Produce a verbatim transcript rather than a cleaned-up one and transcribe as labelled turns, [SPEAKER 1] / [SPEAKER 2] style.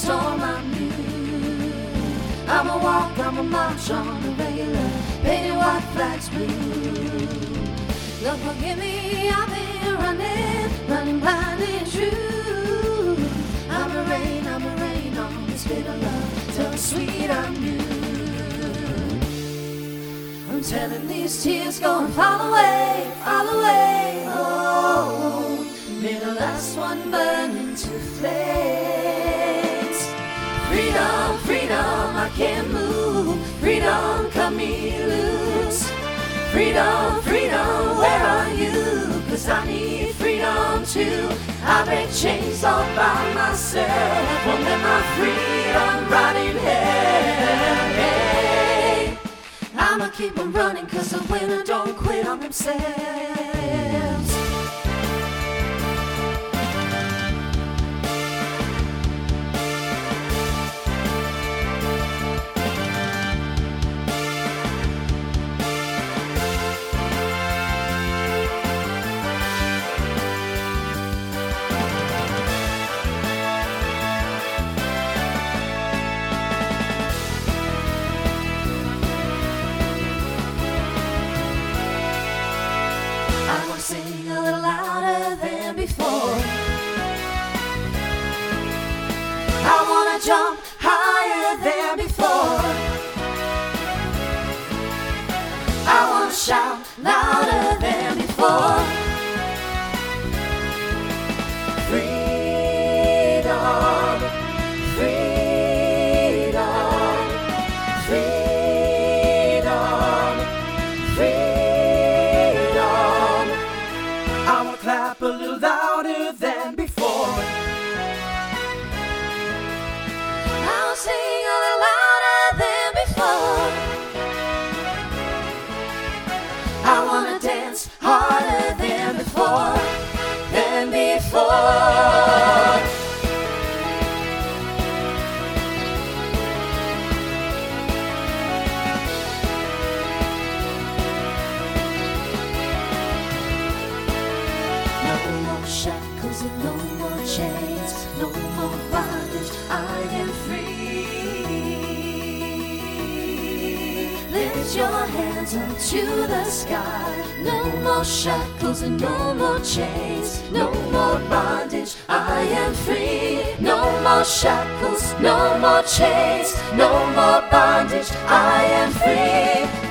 [SPEAKER 1] storm I'm new. I'ma walk, I'ma march on the regular, painted white flags blue. Lord forgive me, I've been running, running blind and true. I'm a rain, I'm a rain on this bitter love, so sweet I'm new. I'm telling these tears go and fall away, fall away. Oh, may the last one burn into flames. Freedom, freedom, I can't move. Freedom, cut me loose. Freedom, freedom, where are you? Cause I need freedom too. I break chains all by myself. Won't let my freedom rot in hell. Hey, I'ma keep on running cause the winner don't quit on themselves. I wanna sing a little louder than before. I wanna jump higher than before. I wanna shout louder than before. Freedom, freedom, freedom, freedom. I wanna clap a little louder than before. I'll sing a little louder than before. I wanna dance harder than before, than before. No more shackles and no more chains, no more bondage, I am free. Lift your hands up to the sky. No more shackles and no more chains, no more bondage, I am free. No more shackles, no more chains, no more bondage, I am free.